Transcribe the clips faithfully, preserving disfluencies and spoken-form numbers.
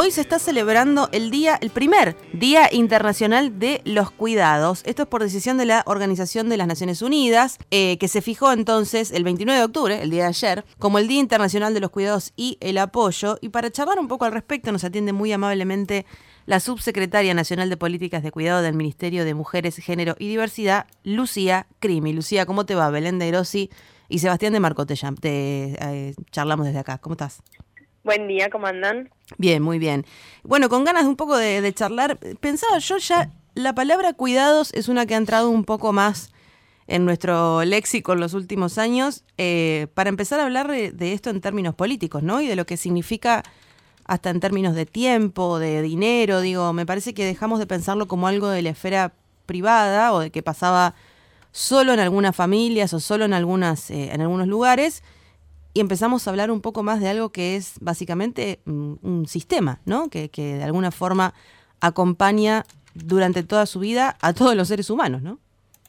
hoy se está celebrando el día, el primer Día Internacional de los Cuidados. Esto es por decisión de la Organización de las Naciones Unidas, eh, que se fijó entonces el veintinueve de octubre, el día de ayer, como el Día Internacional de los Cuidados y el Apoyo. Y para charlar un poco al respecto nos atiende muy amablemente la Subsecretaria Nacional de Políticas de Cuidado del Ministerio de Mujeres, Género y Diversidad, Lucía Crimi. Lucía, ¿cómo te va? Belén de Grossi y Sebastián de Marco te, te eh, charlamos desde acá. ¿Cómo estás? Buen día, ¿cómo andan? Bien, muy bien. Bueno, con ganas de un poco de, de charlar, pensaba yo ya, la palabra cuidados es una que ha entrado un poco más en nuestro léxico en los últimos años, eh, para empezar a hablar de, de esto en términos políticos, ¿no? Y de lo que significa hasta en términos de tiempo, de dinero, digo, me parece que dejamos de pensarlo como algo de la esfera privada o de que pasaba solo en algunas familias o solo en algunas, eh, en algunos lugares. Y empezamos a hablar un poco más de algo que es básicamente un, un sistema, ¿no? Que, que de alguna forma acompaña durante toda su vida a todos los seres humanos, ¿no?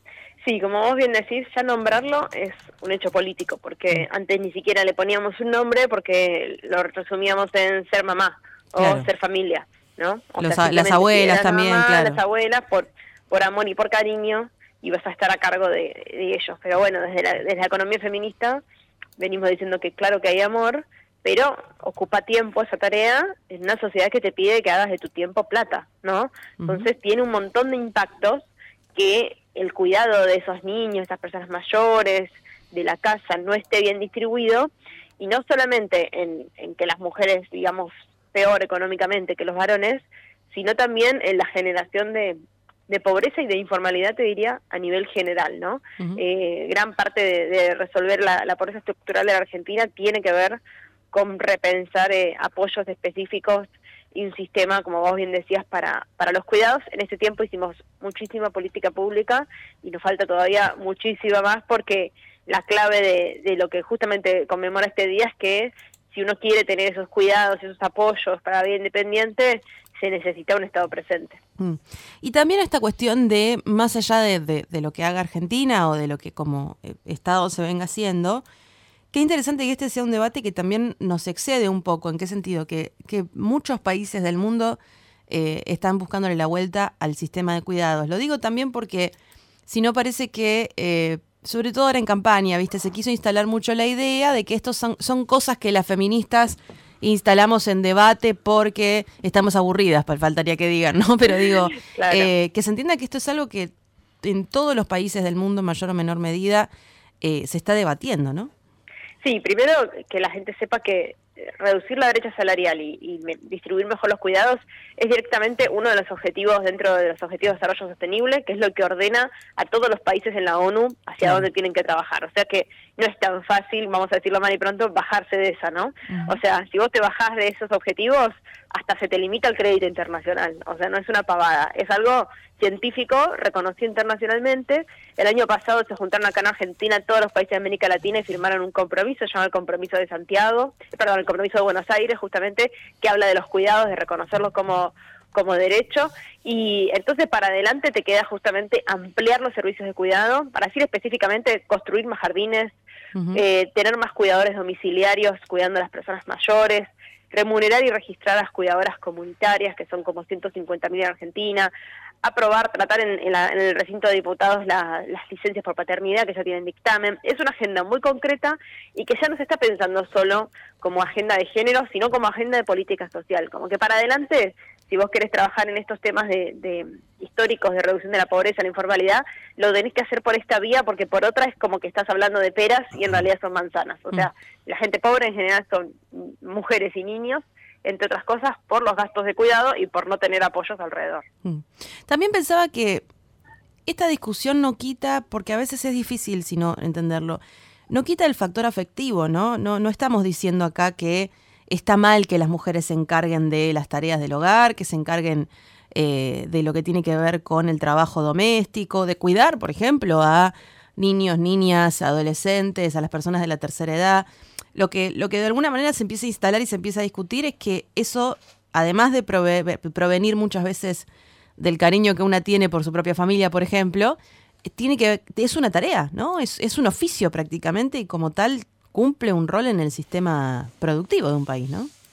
Sí, como vos bien decís, ya nombrarlo es un hecho político, porque antes ni siquiera le poníamos un nombre porque lo resumíamos en ser mamá o claro. ser familia, ¿no? O los, sea, las abuelas también, mamá, claro. Las abuelas, por, por amor y por cariño, y vas a estar a cargo de, de ellos. Pero bueno, desde la, desde la economía feminista venimos diciendo que claro que hay amor, pero ocupa tiempo esa tarea en una sociedad que te pide que hagas de tu tiempo plata, ¿no? Entonces uh-huh. tiene un montón de impactos que el cuidado de esos niños, esas personas mayores, de la casa, no esté bien distribuido, y no solamente en, en que las mujeres, digamos, peor económicamente que los varones, sino también en la generación de de pobreza y de informalidad, te diría, a nivel general, ¿no? Uh-huh. Eh, gran parte de, de resolver la, la pobreza estructural de la Argentina tiene que ver con repensar eh, apoyos específicos y un sistema, como vos bien decías, para, para los cuidados. En ese tiempo hicimos muchísima política pública y nos falta todavía muchísima más, porque la clave de, de lo que justamente conmemora este día es que si uno quiere tener esos cuidados, esos apoyos para la vida independiente, se necesita un Estado presente. Mm. Y también esta cuestión de, más allá de, de, de lo que haga Argentina o de lo que como Estado se venga haciendo, qué interesante que este sea un debate que también nos excede un poco. ¿En qué sentido? Que, que muchos países del mundo eh, están buscándole la vuelta al sistema de cuidados. Lo digo también porque si no parece que, eh, sobre todo ahora en campaña, ¿viste? Se quiso instalar mucho la idea de que estos son, son cosas que las feministas instalamos en debate porque estamos aburridas, faltaría que digan, ¿no? Pero digo, claro. eh, que se entienda que esto es algo que en todos los países del mundo, en mayor o menor medida, eh, se está debatiendo, ¿no? Sí, primero que la gente sepa que reducir la brecha salarial y, y me, distribuir mejor los cuidados es directamente uno de los objetivos dentro de los objetivos de desarrollo sostenible, que es lo que ordena a todos los países en la ONU hacia sí. dónde tienen que trabajar. O sea que no es tan fácil, vamos a decirlo mal y pronto, bajarse de esa, ¿no? Uh-huh. O sea, si vos te bajás de esos objetivos, hasta se te limita el crédito internacional. O sea, no es una pavada, es algo científico, reconocido internacionalmente. El año pasado se juntaron acá en Argentina todos los países de América Latina y firmaron un compromiso, se llama el Compromiso de Santiago, perdón, el Compromiso de Buenos Aires, justamente, que habla de los cuidados, de reconocerlos como, como derecho. Y entonces para adelante te queda justamente ampliar los servicios de cuidado, para decir específicamente construir más jardines, uh-huh. eh, tener más cuidadores domiciliarios cuidando a las personas mayores, remunerar y registrar a las cuidadoras comunitarias, que son como ciento cincuenta mil en Argentina, aprobar, tratar en, en, la, en el recinto de diputados la, las licencias por paternidad que ya tienen dictamen. Es una agenda muy concreta y que ya no se está pensando solo como agenda de género, sino como agenda de política social. Como que para adelante, si vos querés trabajar en estos temas de, de históricos de reducción de la pobreza, la informalidad, lo tenés que hacer por esta vía, porque por otra es como que estás hablando de peras y en realidad son manzanas. O sea, la gente pobre en general son mujeres y niños, entre otras cosas, por los gastos de cuidado y por no tener apoyos alrededor. También pensaba que esta discusión no quita, porque a veces es difícil si no entenderlo, no quita el factor afectivo, ¿no? No, no estamos diciendo acá que está mal que las mujeres se encarguen de las tareas del hogar, que se encarguen eh, de lo que tiene que ver con el trabajo doméstico, de cuidar, por ejemplo, a niños, niñas, adolescentes, a las personas de la tercera edad. Lo que, lo que de alguna manera se empieza a instalar y se empieza a discutir es que eso, además de prove- provenir muchas veces del cariño que una tiene por su propia familia, por ejemplo, tiene que es una tarea, ¿no? Es, es un oficio prácticamente y como tal cumple un rol en el sistema productivo de un país, ¿no?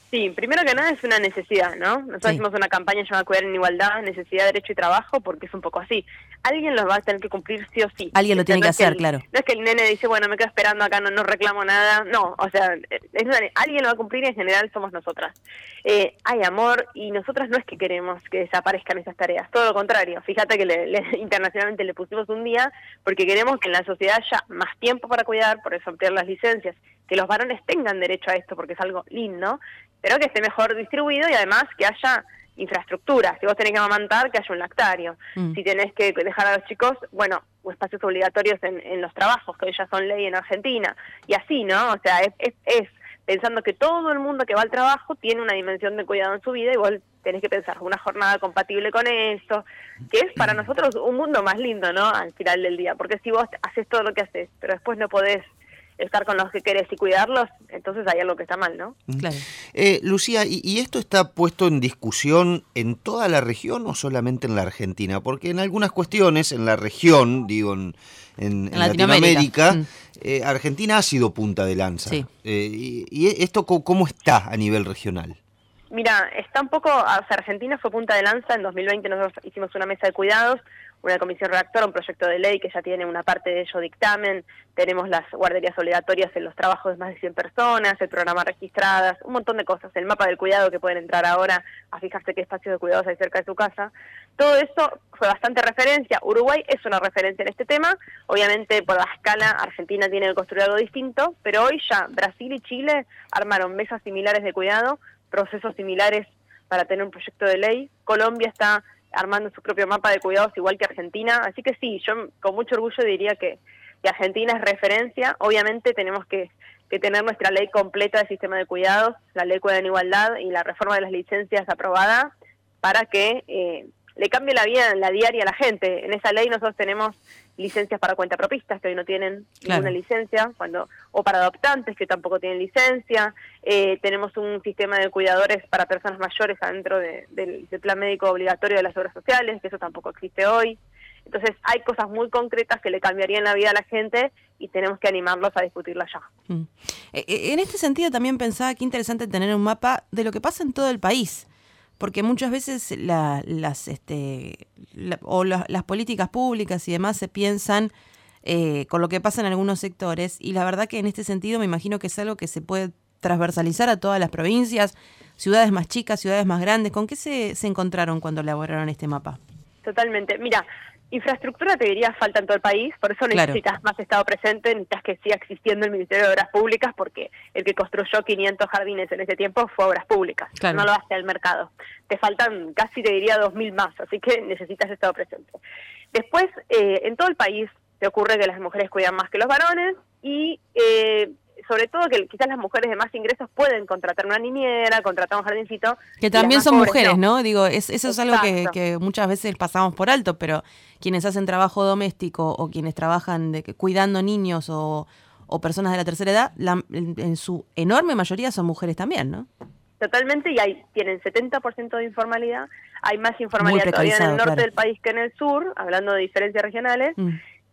Sí, primero que nada es una necesidad, ¿no? Nosotros Sí. hicimos una campaña llamada Cuidar en Igualdad, Necesidad, Derecho y Trabajo, porque es un poco así. Alguien los va a tener que cumplir sí o sí. Alguien lo O sea, tiene no que es hacer, el- claro. No es que el nene dice, bueno, me quedo esperando acá, no, no reclamo nada. No, o sea, es una- alguien lo va a cumplir y en general somos nosotras. Eh, hay amor y nosotras no es que queremos que desaparezcan esas tareas, todo lo contrario. Fíjate que le, le- internacionalmente le pusimos un día porque queremos que en la sociedad haya más tiempo para cuidar, por eso ampliar las licencias, que los varones tengan derecho a esto porque es algo lindo, pero que esté mejor distribuido y además que haya infraestructura. Si vos tenés que amamantar, que haya un lactario. Mm. Si tenés que dejar a los chicos, bueno, espacios obligatorios en, en los trabajos, que hoy ya son ley en Argentina. Y así, ¿no? O sea, es, es, es pensando que todo el mundo que va al trabajo tiene una dimensión de cuidado en su vida y vos tenés que pensar una jornada compatible con eso, que es para nosotros un mundo más lindo, ¿no? Al final del día. Porque si vos haces todo lo que haces, pero después no podés estar con los que querés y cuidarlos, entonces hay algo que está mal, ¿no? Claro. Eh, Lucía, ¿y, ¿y esto está puesto en discusión en toda la región o solamente en la Argentina? Porque en algunas cuestiones, en la región, digo, en, en, en Latinoamérica, Latinoamérica, mm. eh, Argentina ha sido punta de lanza. Sí. Eh, y, ¿Y esto co- cómo está a nivel regional? Mira, está un poco, o sea, Argentina fue punta de lanza, en dos mil veinte nosotros hicimos una mesa de cuidados, una comisión redactora, un proyecto de ley que ya tiene una parte de ello dictamen, tenemos las guarderías obligatorias en los trabajos de más de cien personas, el programa registradas, un montón de cosas, el mapa del cuidado que pueden entrar ahora a fijarse qué espacios de cuidados hay cerca de su casa. Todo eso fue bastante referencia. Uruguay es una referencia en este tema, obviamente por la escala Argentina tiene que construir algo distinto, pero hoy ya Brasil y Chile armaron mesas similares de cuidado, procesos similares para tener un proyecto de ley. Colombia está armando su propio mapa de cuidados igual que Argentina, así que sí, yo con mucho orgullo diría que, que Argentina es referencia. Obviamente tenemos que, que tener nuestra ley completa del sistema de cuidados, la ley Cuidado en Igualdad y la reforma de las licencias aprobada para que eh, le cambie la vida en la diaria a la gente. En esa ley nosotros tenemos licencias para cuentapropistas que hoy no tienen Claro. ninguna licencia, cuando o para adoptantes que tampoco tienen licencia. Eh, tenemos un sistema de cuidadores para personas mayores adentro de, del, del plan médico obligatorio de las obras sociales, que eso tampoco existe hoy. Entonces hay cosas muy concretas que le cambiarían la vida a la gente y tenemos que animarlos a discutirla ya. Mm. Eh, eh, En este sentido también pensaba que interesante tener un mapa de lo que pasa en todo el país, porque muchas veces la, las este la- o la- las políticas públicas y demás se piensan eh, con lo que pasa en algunos sectores, y la verdad que en este sentido me imagino que es algo que se puede transversalizar a todas las provincias, ciudades más chicas, ciudades más grandes. ¿Con qué se, se encontraron cuando elaboraron este mapa? Totalmente. Mira, infraestructura te diría falta en todo el país, por eso Claro. necesitas más Estado presente, necesitas que siga existiendo el Ministerio de Obras Públicas, porque el que construyó quinientos jardines en ese tiempo fue Obras Públicas, Claro. no lo hace el mercado. Te faltan casi, te diría, dos mil más, así que necesitas Estado presente. Después, eh, en todo el país te ocurre que las mujeres cuidan más que los varones y... Eh, sobre todo que quizás las mujeres de más ingresos pueden contratar una niñera, contratar un jardincito. Que y las también más son pobres mujeres, no. ¿no? Digo, es, eso es algo que, Exacto. que muchas veces pasamos por alto, pero quienes hacen trabajo doméstico o quienes trabajan de, cuidando niños o, o personas de la tercera edad, la, en, en su enorme mayoría son mujeres también, ¿no? Totalmente, y hay tienen setenta por ciento de informalidad, hay más informalidad Muy todavía en el precarizado, norte claro. del país que en el sur, hablando de diferencias regionales, Mm.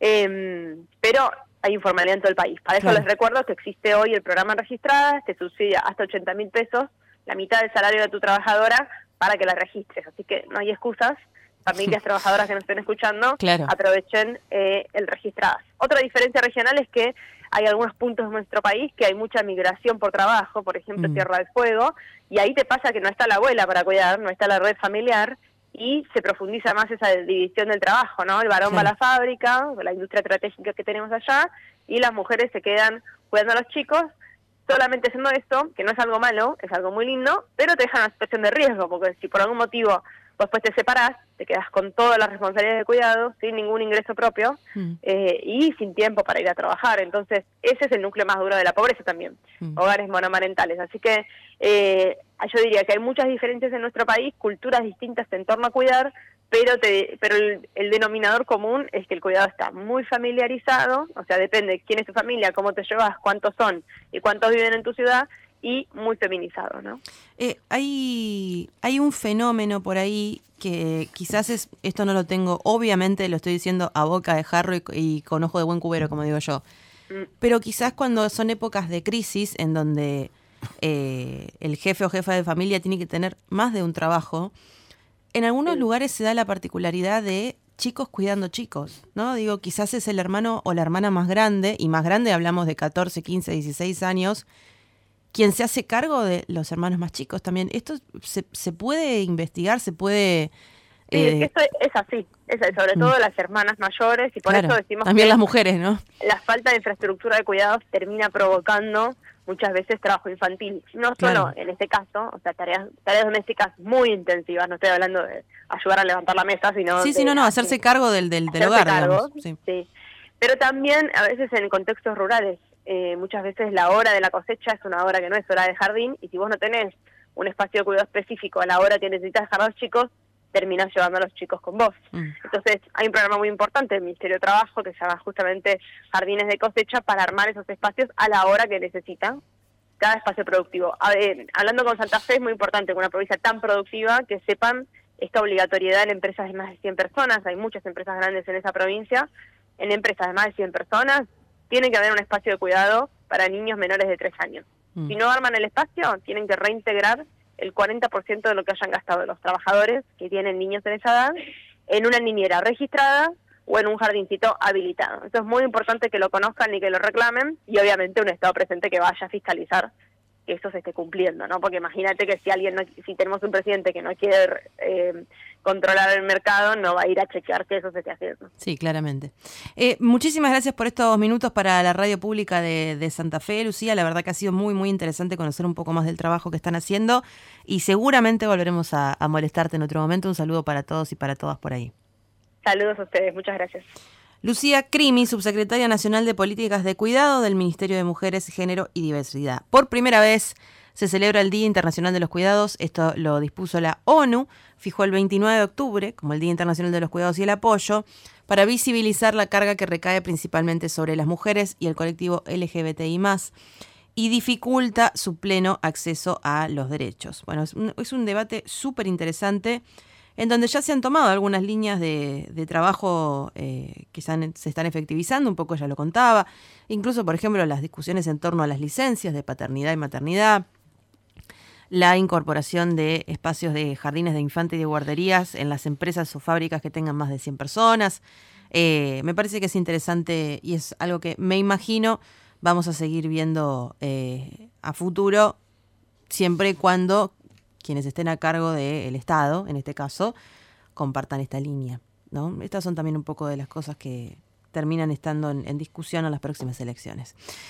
eh, pero hay informalidad en todo el país. Para eso Claro. les recuerdo que existe hoy el programa Registradas, que subsidia hasta ochenta mil pesos, la mitad del salario de tu trabajadora, para que la registres. Así que no hay excusas, familias trabajadoras que nos estén escuchando, Claro. aprovechen eh, el Registradas. Otra diferencia regional es que hay algunos puntos de nuestro país que hay mucha migración por trabajo, por ejemplo, Mm. Tierra del Fuego, y ahí te pasa que no está la abuela para cuidar, no está la red familiar, y se profundiza más esa división del trabajo, ¿no? El varón Claro. va a la fábrica, la industria estratégica que tenemos allá, y las mujeres se quedan cuidando a los chicos, solamente haciendo esto, que no es algo malo, es algo muy lindo, pero te deja en una situación de riesgo, porque si por algún motivo vos después te separás, te quedas con todas las responsabilidades de cuidado, sin ningún ingreso propio, Mm. eh, y sin tiempo para ir a trabajar. Entonces, ese es el núcleo más duro de la pobreza también, Mm. hogares monomarentales. Así que eh, yo diría que hay muchas diferencias en nuestro país, culturas distintas en torno a cuidar, pero te, pero el, el denominador común es que el cuidado está muy familiarizado, o sea, depende de quién es tu familia, cómo te llevas, cuántos son y cuántos viven en tu ciudad, y muy feminizado, ¿no? Eh, hay, hay un fenómeno por ahí que quizás es, esto no lo tengo, obviamente lo estoy diciendo a boca de jarro y, y con ojo de buen cubero, como digo yo, Mm. pero quizás cuando son épocas de crisis en donde eh, el jefe o jefa de familia tiene que tener más de un trabajo. En algunos Sí. lugares se da la particularidad de chicos cuidando chicos, ¿no? Digo, quizás es el hermano o la hermana más grande, y más grande hablamos de catorce, quince, dieciséis años, quien se hace cargo de los hermanos más chicos también. Esto se, se puede investigar, se puede... Sí, eh, es que eso es así, es, sobre mm. todo las hermanas mayores, y por claro, eso decimos también que las mujeres, ¿no? la falta de infraestructura de cuidados termina provocando muchas veces trabajo infantil, no Claro. solo en este caso, o sea, tareas tareas domésticas muy intensivas, no estoy hablando de ayudar a levantar la mesa, sino Sí, de sí, no, no, hacerse cargo del, del, del hacerse hogar, cargo, digamos. Sí. sí. Pero también a veces en contextos rurales, eh, muchas veces la hora de la cosecha es una hora que no es hora de jardín, y si vos no tenés un espacio de cuidado específico a la hora que necesitas dejar a los chicos, terminás llevando a los chicos con vos. Mm. Entonces hay un programa muy importante del Ministerio de Trabajo que se llama justamente Jardines de Cosecha, para armar esos espacios a la hora que necesitan cada espacio productivo. A ver, hablando con Santa Fe, es muy importante que una provincia tan productiva que sepan esta obligatoriedad en empresas de más de cien personas. Hay muchas empresas grandes en esa provincia. En empresas de más de cien personas tiene que haber un espacio de cuidado para niños menores de tres años. Mm. Si no arman el espacio, tienen que reintegrar el cuarenta por ciento de lo que hayan gastado los trabajadores que tienen niños en esa edad en una niñera registrada o en un jardincito habilitado. Eso es muy importante que lo conozcan y que lo reclamen, y obviamente un Estado presente que vaya a fiscalizar que eso se esté cumpliendo, ¿no? Porque imagínate que si alguien no, si tenemos un presidente que no quiere eh, controlar el mercado, no va a ir a chequear que eso se esté haciendo. Sí, claramente. Eh, muchísimas gracias por estos minutos para la radio pública de, de Santa Fe, Lucía. La verdad que ha sido muy, muy interesante conocer un poco más del trabajo que están haciendo, y seguramente volveremos a, a molestarte en otro momento. Un saludo para todos y para todas por ahí. Saludos a ustedes, muchas gracias. Lucía Crimi, subsecretaria nacional de Políticas de Cuidado del Ministerio de Mujeres, Género y Diversidad. Por primera vez se celebra el Día Internacional de los Cuidados. Esto lo dispuso la ONU, fijó el veintinueve de octubre como el Día Internacional de los Cuidados y el Apoyo, para visibilizar la carga que recae principalmente sobre las mujeres y el colectivo L G B T I más, y dificulta su pleno acceso a los derechos. Bueno, es un, es un debate súper interesante, en donde ya se han tomado algunas líneas de, de trabajo eh, que se, han, se están efectivizando, un poco ya lo contaba, incluso, por ejemplo, las discusiones en torno a las licencias de paternidad y maternidad, la incorporación de espacios de jardines de infantes y de guarderías en las empresas o fábricas que tengan más de cien personas. Eh, me parece que es interesante y es algo que me imagino vamos a seguir viendo eh, a futuro, siempre y cuando quienes estén a cargo del Estado, en este caso, compartan esta línea, ¿no? Estas son también un poco de las cosas que terminan estando en, en discusión en las próximas elecciones.